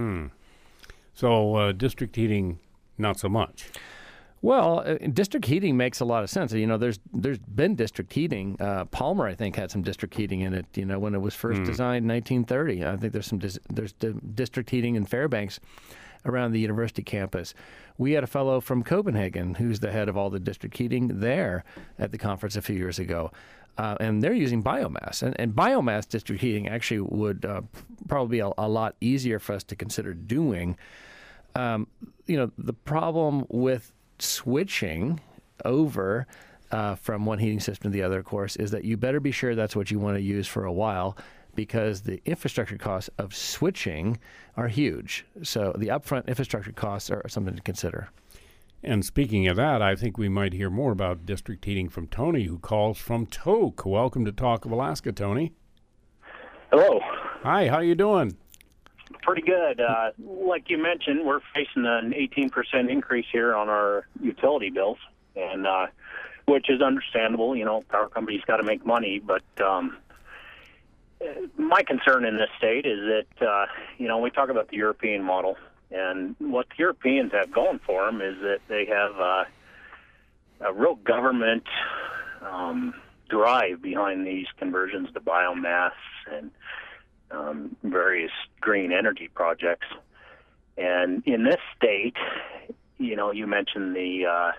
So district heating, not so much. Well, district heating makes a lot of sense. There's been district heating. Palmer, I think, had some district heating in it. When it was first designed in 1930. I think there's district heating in Fairbanks around the university campus. We had a fellow from Copenhagen who's the head of all the district heating there at the conference a few years ago. And they're using biomass. And biomass district heating actually would probably be a lot easier for us to consider doing. The problem with switching over from one heating system to the other, of course, is that you better be sure that's what you want to use for a while, because the infrastructure costs of switching are huge. So the upfront infrastructure costs are something to consider. And speaking of that, I think we might hear more about district heating from Tony, who calls from Tok. Welcome to Talk of Alaska, Tony. Hello. Hi, how you doing? Pretty good. Like you mentioned, we're facing an 18% increase here on our utility bills, and which is understandable. Power companies got to make money, but my concern in this state is that, we talk about the European model, and what the Europeans have going for them is that they have a real government drive behind these conversions to biomass and various green energy projects. And in this state, you mentioned the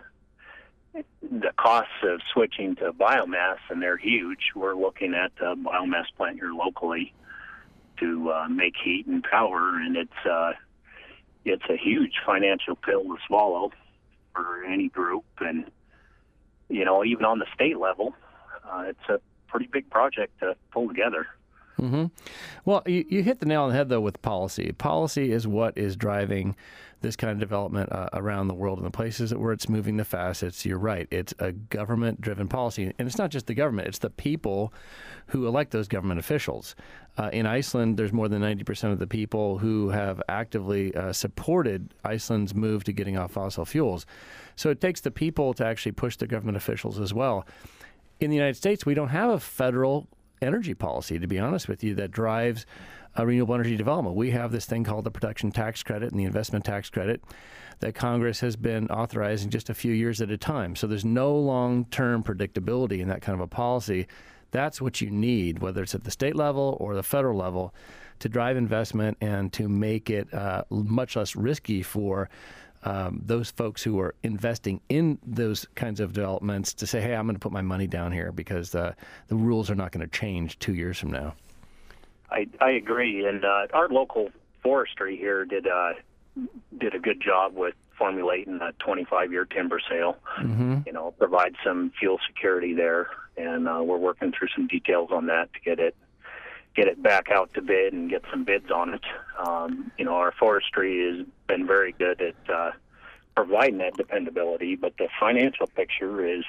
costs of switching to biomass, and they're huge. We're looking at a biomass plant here locally to make heat and power, and it's a huge financial pill to swallow for any group. And even on the state level, it's a pretty big project to pull together. Mm-hmm. Well, you hit the nail on the head, though, with policy. Policy is what is driving this kind of development around the world, and the places where it's moving the fastest. You're right. It's a government-driven policy. And it's not just the government. It's the people who elect those government officials. In Iceland, there's more than 90% of the people who have actively supported Iceland's move to getting off fossil fuels. So it takes the people to actually push the government officials as well. In the United States, we don't have a federal energy policy, to be honest with you, that drives renewable energy development. We have this thing called the production tax credit and the investment tax credit that Congress has been authorizing just a few years at a time. So there's no long-term predictability in that kind of a policy. That's what you need, whether it's at the state level or the federal level, to drive investment and to make it much less risky for those folks who are investing in those kinds of developments to say, hey, I'm going to put my money down here because the rules are not going to change 2 years from now. I agree. And our local forestry here did a good job with formulating a 25-year timber sale, provide some fuel security there. And we're working through some details on that to get it back out to bid and get some bids on it. Our forestry has been very good at providing that dependability, but the financial picture is,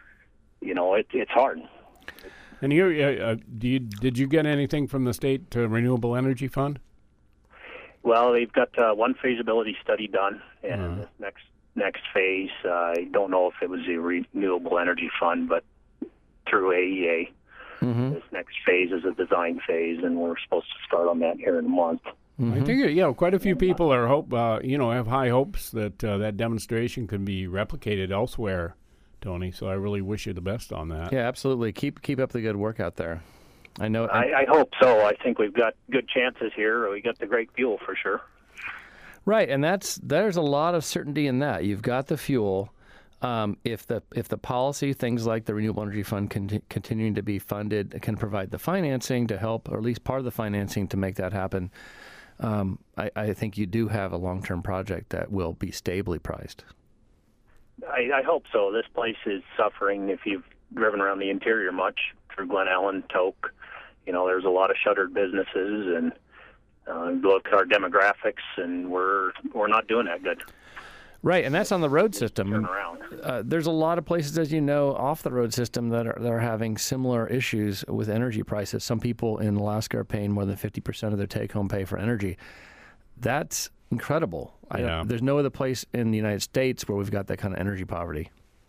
it's hard. And did you get anything from the state Renewable Energy Fund? Well, they've got one feasibility study done, and this next phase, I don't know if it was the Renewable Energy Fund, but through AEA. This next phase is a design phase, and we're supposed to start on that here in a month. I think quite a few people are have high hopes that that demonstration can be replicated elsewhere, Tony. So I really wish you the best on that. Yeah, absolutely. Keep up the good work out there. I know. I hope so. I think we've got good chances here. We got the great fuel for sure. Right, and there's a lot of certainty in that. You've got the fuel. If the policy, things like the Renewable Energy Fund continuing to be funded, can provide the financing to help, or at least part of the financing to make that happen, I think you do have a long-term project that will be stably priced. I hope so. This place is suffering. If you've driven around the interior much through Glen Ellen, Tok, there's a lot of shuttered businesses, and look at our demographics, and we're not doing that good. Right, and that's on the road system. There's a lot of places, as you know, off the road system that are having similar issues with energy prices. Some people in Alaska are paying more than 50% of their take-home pay for energy. That's incredible. There's no other place in the United States where we've got that kind of energy poverty.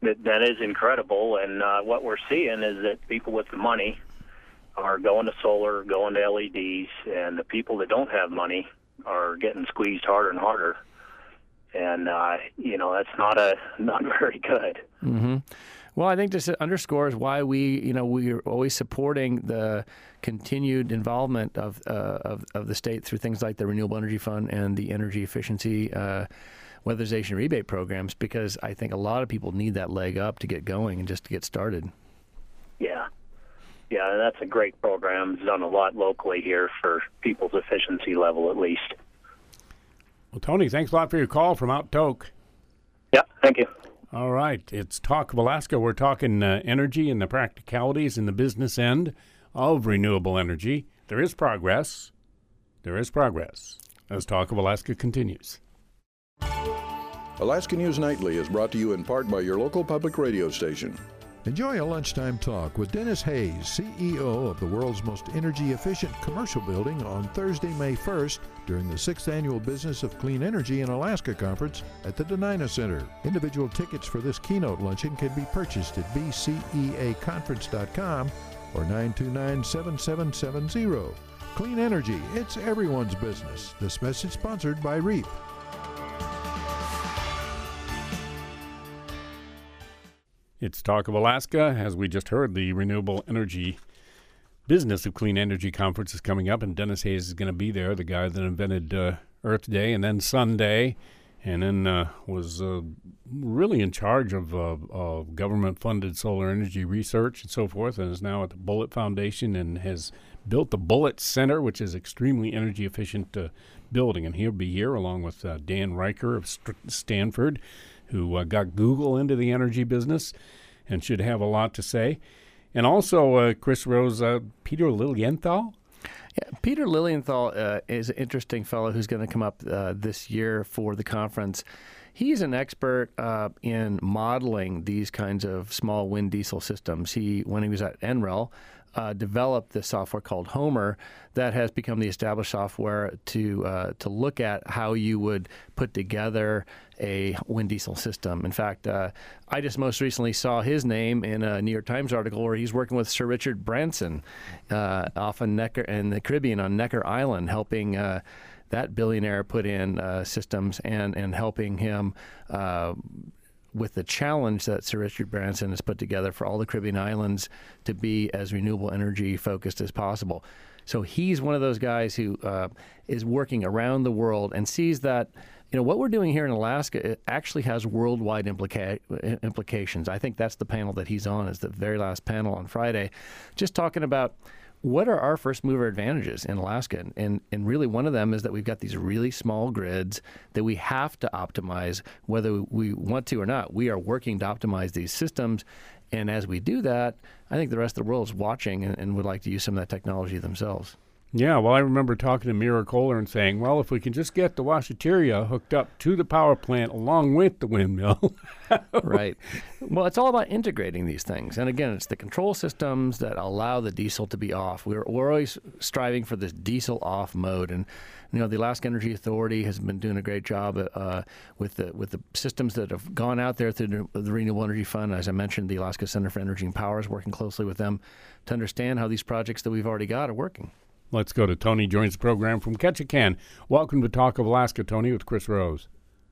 that is incredible. And what we're seeing is that people with the money are going to solar, going to LEDs, and the people that don't have money are getting squeezed harder and harder. And that's not very good. Mm-hmm. Well, I think this underscores why we're always supporting the continued involvement of the state through things like the Renewable Energy Fund and the energy efficiency weatherization rebate programs, because I think a lot of people need that leg up to get going and just to get started. Yeah, that's a great program. It's done a lot locally here for people's efficiency level, at least. Well, Tony, thanks a lot for your call from Mount Toke. Yeah, thank you. All right. It's Talk of Alaska. We're talking energy and the practicalities and the business end of renewable energy. There is progress. As Talk of Alaska continues. Alaska News Nightly is brought to you in part by your local public radio station. Enjoy a lunchtime talk with Dennis Hayes, CEO of the world's most energy-efficient commercial building, on Thursday, May 1st, during the 6th Annual Business of Clean Energy in Alaska Conference at the Denina Center. Individual tickets for this keynote luncheon can be purchased at bceaconference.com or 929-7770. Clean energy, it's everyone's business. This message sponsored by REAP. It's Talk of Alaska. As we just heard, the Renewable Energy Business of Clean Energy Conference is coming up, and Dennis Hayes is going to be there, the guy that invented Earth Day and then Sun Day, and then was really in charge of government-funded solar energy research and so forth, and is now at the Bullitt Foundation and has built the Bullitt Center, which is extremely energy-efficient building. And he'll be here along with Dan Riker of Stanford, who got Google into the energy business and should have a lot to say. And also, Chris Rose, Peter Lilienthal. Yeah, Peter Lilienthal is an interesting fellow who's going to come up this year for the conference. He's an expert in modeling these kinds of small wind diesel systems. When he was at NREL, developed this software called Homer that has become the established software to look at how you would put together a wind diesel system. In fact, I just most recently saw his name in a New York Times article where he's working with Sir Richard Branson off in the Caribbean on Necker Island, helping that billionaire put in systems and helping him with the challenge that Sir Richard Branson has put together for all the Caribbean islands to be as renewable energy focused as possible. So he's one of those guys who is working around the world and sees that what we're doing here in Alaska, it actually has worldwide implications. I think that's the panel that he's on, is the very last panel on Friday, just talking about what are our first mover advantages in Alaska? And really one of them is that we've got these really small grids that we have to optimize whether we want to or not. We are working to optimize these systems. And as we do that, I think the rest of the world is watching and would like to use some of that technology themselves. Yeah, well, I remember talking to Mira Kohler and saying, well, if we can just get the Washateria hooked up to the power plant along with the windmill. Right. Well, it's all about integrating these things. And again, it's the control systems that allow the diesel to be off. We're always striving for this diesel off mode. And, the Alaska Energy Authority has been doing a great job with the systems that have gone out there through the Renewable Energy Fund. As I mentioned, the Alaska Center for Energy and Power is working closely with them to understand how these projects that we've already got are working. Let's go to Tony, joins the program from Ketchikan. Welcome to Talk of Alaska, Tony, with Chris Rose.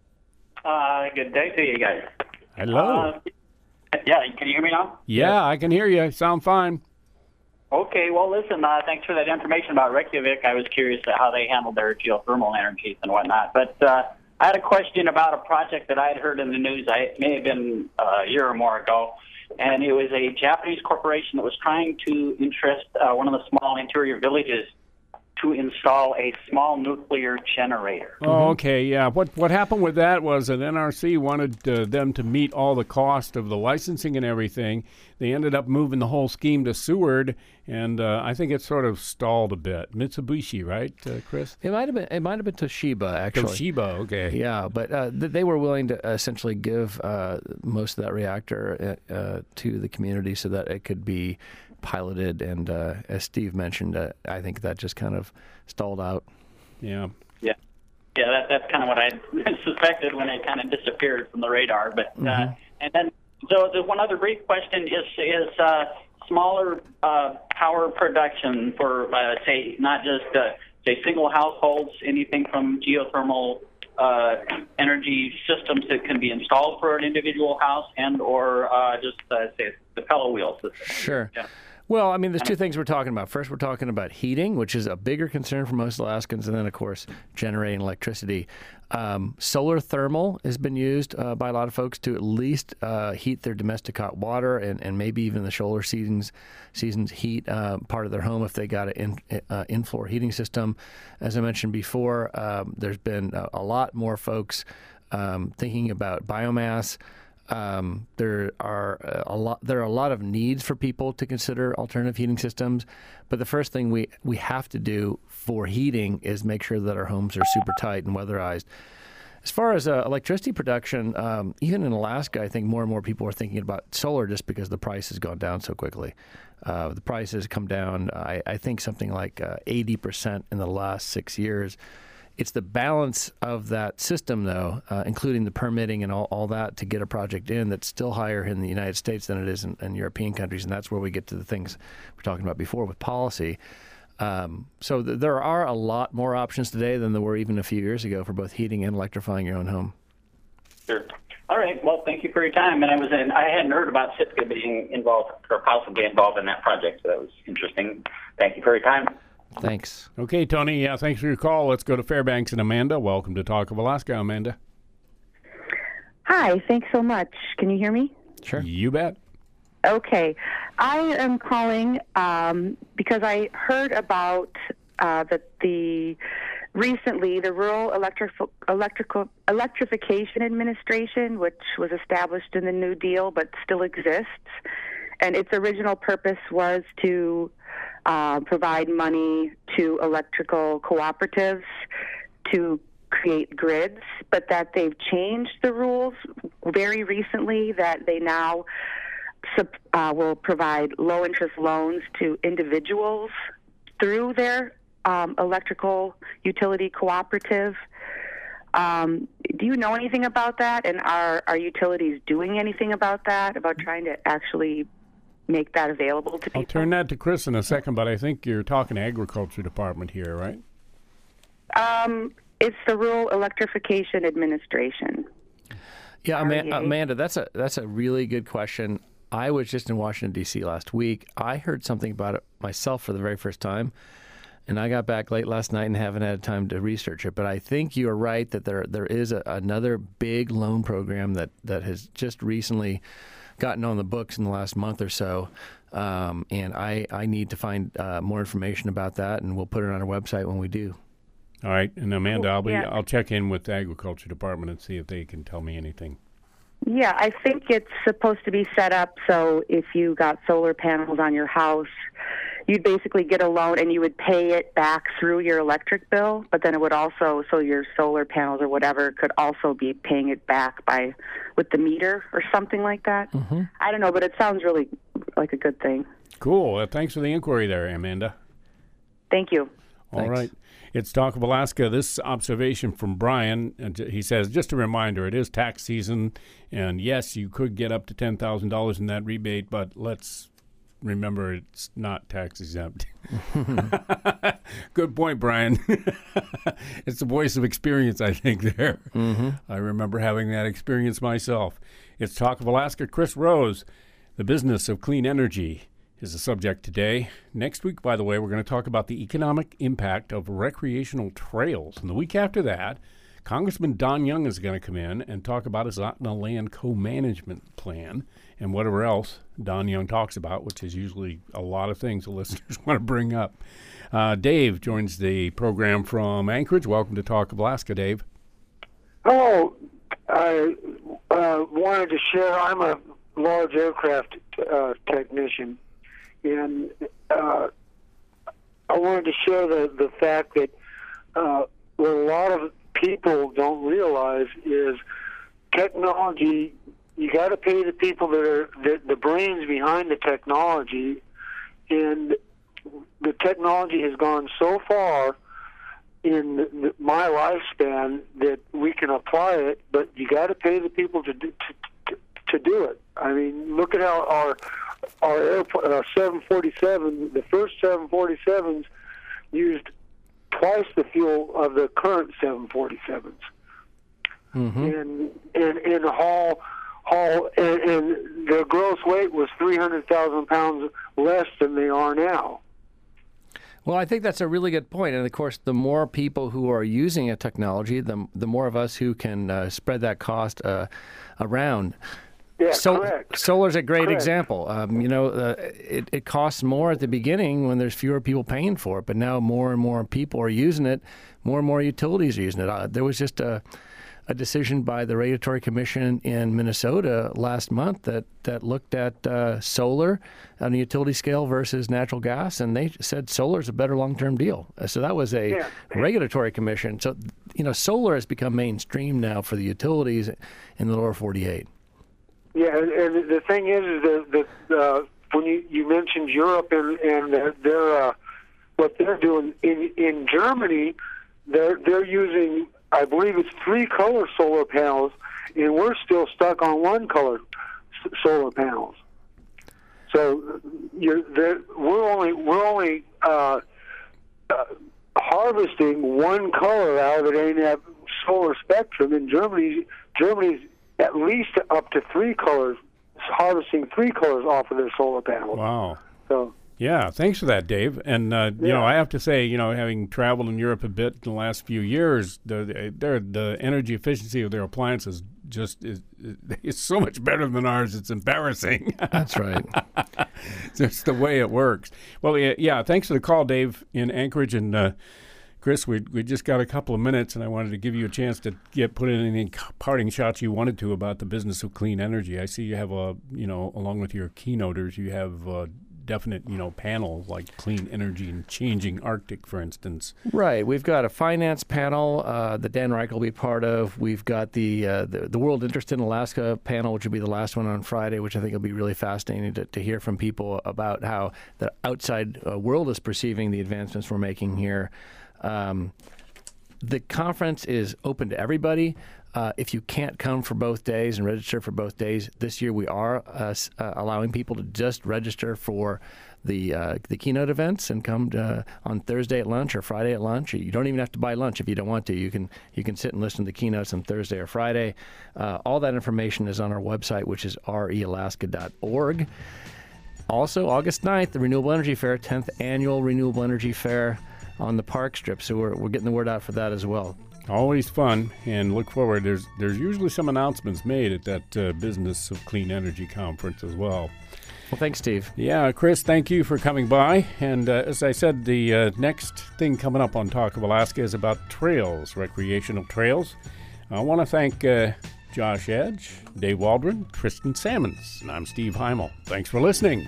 Good day to you guys. Hello. Yeah, can you hear me now? Yeah, I can hear you. Sound fine. Okay, well, listen, thanks for that information about Reykjavik. I was curious how they handled their geothermal energies and whatnot. But I had a question about a project that I had heard in the news. It may have been a year or more ago. And it was a Japanese corporation that was trying to interest one of the small interior villages to install a small nuclear generator. Oh, okay, yeah. What happened with that was that NRC wanted them to meet all the cost of the licensing and everything. They ended up moving the whole scheme to Seward, and I think it sort of stalled a bit. Mitsubishi, right, Chris? It might have been Toshiba, actually. Toshiba, okay. Yeah, but they were willing to essentially give most of that reactor to the community so that it could be piloted, and as Steve mentioned, I think that just kind of stalled out. Yeah. That's kind of what I suspected when it kind of disappeared from the radar. But and then So the one other brief question is smaller power production for, say, not just, say, single households, anything from geothermal energy systems that can be installed for an individual house and or just, say, the Pello wheel system. Sure. Yeah. Well, I mean, there's two things we're talking about. First, we're talking about heating, which is a bigger concern for most Alaskans, and then, of course, generating electricity. Solar thermal has been used by a lot of folks to at least heat their domestic hot water and maybe even the shoulder seasons heat part of their home if they got an in-floor heating system. As I mentioned before, there's been a lot more folks thinking about biomass. There are a lot of needs for people to consider alternative heating systems, but the first thing we have to do for heating is make sure that our homes are super tight and weatherized. As far as electricity production, even in Alaska, I think more and more people are thinking about solar just because the price has gone down so quickly. The price has come down, I think, something like 80% in the last 6 years. It's the balance of that system, though, including the permitting and all that to get a project in, that's still higher in the United States than it is in European countries, and that's where we get to the things we're talking about before with policy. So there are a lot more options today than there were even a few years ago for both heating and electrifying your own home. Sure. All right. Well, thank you for your time. And I hadn't heard about Sitka being involved or possibly involved in that project, so that was interesting. Thank you for your time. Thanks. Okay, Tony. Yeah, thanks for your call. Let's go to Fairbanks and Amanda. Welcome to Talk of Alaska, Amanda. Hi. Thanks so much. Can you hear me? Sure. You bet. Okay. I am calling because I heard about recently the Rural Electrification Administration, which was established in the New Deal but still exists, and its original purpose was to provide money to electrical cooperatives to create grids, but that they've changed the rules very recently, that they now will provide low-interest loans to individuals through their electrical utility cooperative. Do you know anything about that? And are utilities doing anything about that, about trying to actually make that available to people? I'll turn that to Chris in a second, but I think you're talking Agriculture Department here, right? It's the Rural Electrification Administration. Yeah, Amanda, that's a really good question. I was just in Washington, D.C. last week. I heard something about it myself for the very first time, and I got back late last night and haven't had time to research it. But I think you're right that there is another big loan program that has just recently gotten on the books in the last month or so, and I need to find more information about that, and we'll put it on our website when we do. All right, and Amanda, Yeah. I'll check in with the Agriculture Department and see if they can tell me anything. Yeah, I think it's supposed to be set up so if you got solar panels on your house, you'd basically get a loan and you would pay it back through your electric bill, but then it would also, so your solar panels or whatever could also be paying it back with the meter or something like that. Mm-hmm. I don't know, but it sounds really like a good thing. Cool. Thanks for the inquiry there, Amanda. Thank you. All right. It's Talk of Alaska. This observation from Brian, he says, just a reminder, it is tax season, and yes, you could get up to $10,000 in that rebate, but let's remember it's not tax exempt. Good point, Brian. It's the voice of experience, I think, there. Mm-hmm. I remember having that experience myself. It's Talk of Alaska. Chris Rose, the business of clean energy, is the subject today. Next week, by the way, we're going to talk about the economic impact of recreational trails. And the week after that, Congressman Don Young is going to come in and talk about his Ahtna Land co-management plan and whatever else Don Young talks about, which is usually a lot of things the listeners want to bring up. Dave joins the program from Anchorage. Welcome to Talk of Alaska, Dave. Oh, I wanted to share. I'm a large aircraft technician. And I wanted to share the fact that what a lot of people don't realize is technology. You got to pay the people that are the brains behind the technology, and the technology has gone so far in my lifespan that we can apply it. But you got to pay the people to to do it. I mean, look at how our 747, the first 747s used twice the fuel of the current 747s. And haul, and their gross weight was 300,000 pounds less than they are now. Well, I think that's a really good point. And of course, the more people who are using a technology, the more of us who can spread that cost around. Yeah, correct. Solar's a great example. It costs more at the beginning when there's fewer people paying for it, but now more and more people are using it. More and more utilities are using it. There was just a decision by the Regulatory Commission in Minnesota last month that looked at solar on a utility scale versus natural gas, and they said solar is a better long-term deal. So that was a Regulatory Commission. So, solar has become mainstream now for the utilities in the lower 48. Yeah, and the thing is that when you mentioned Europe and their what they're doing in Germany, they're using, I believe it's 3-color solar panels, and we're still stuck on 1-color solar panels. So we're only harvesting 1 color out of it ain't that solar spectrum. In Germany's at least up to 3 colors, harvesting 3 colors off of their solar panels. Wow. So. Yeah, thanks for that, Dave. And, I have to say, having traveled in Europe a bit in the last few years, the energy efficiency of their appliances just is so much better than ours. It's embarrassing. That's right. Just the way it works. Well, yeah, thanks for the call, Dave, in Anchorage. And Chris, we just got a couple of minutes, and I wanted to give you a chance to put in any parting shots you wanted to about the business of clean energy. I see you have along with your keynoters, you have definite, panel like clean energy and changing Arctic, for instance. Right. We've got a finance panel that Dan Reich will be part of. We've got the World Interest in Alaska panel, which will be the last one on Friday, which I think will be really fascinating to hear from people about how the outside world is perceiving the advancements we're making here. The conference is open to everybody. If you can't come for both days and register for both days, this year we are allowing people to just register for the keynote events and come on Thursday at lunch or Friday at lunch. You don't even have to buy lunch if you don't want to. You can sit and listen to the keynotes on Thursday or Friday. All that information is on our website, which is realaska.org. Also, August 9th, the Renewable Energy Fair, 10th Annual Renewable Energy Fair on the Park Strip. So we're getting the word out for that as well. Always fun, and look forward. There's usually some announcements made at that Business of Clean Energy Conference as well. Well, thanks, Steve. Yeah, Chris, thank you for coming by. And as I said, the next thing coming up on Talk of Alaska is about trails, recreational trails. I want to thank Josh Edge, Dave Waldron, Tristan Salmons, and I'm Steve Heimel. Thanks for listening.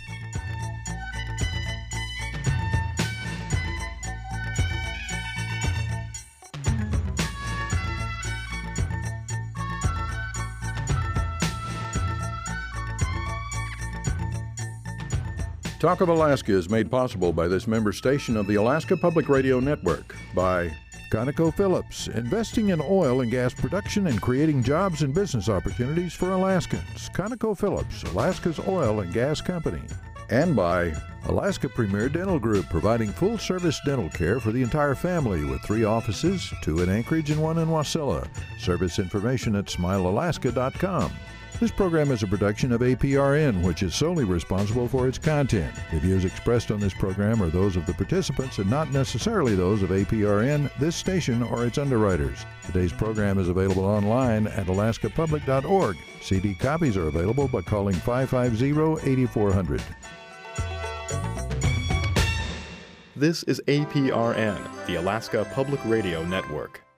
Talk of Alaska is made possible by this member station of the Alaska Public Radio Network, by ConocoPhillips, investing in oil and gas production and creating jobs and business opportunities for Alaskans. ConocoPhillips, Alaska's oil and gas company. And by Alaska Premier Dental Group, providing full-service dental care for the entire family with 3 offices, 2 in Anchorage and 1 in Wasilla. Service information at smilealaska.com. This program is a production of APRN, which is solely responsible for its content. The views expressed on this program are those of the participants and not necessarily those of APRN, this station, or its underwriters. Today's program is available online at alaskapublic.org. CD copies are available by calling 550-8400. This is APRN, the Alaska Public Radio Network.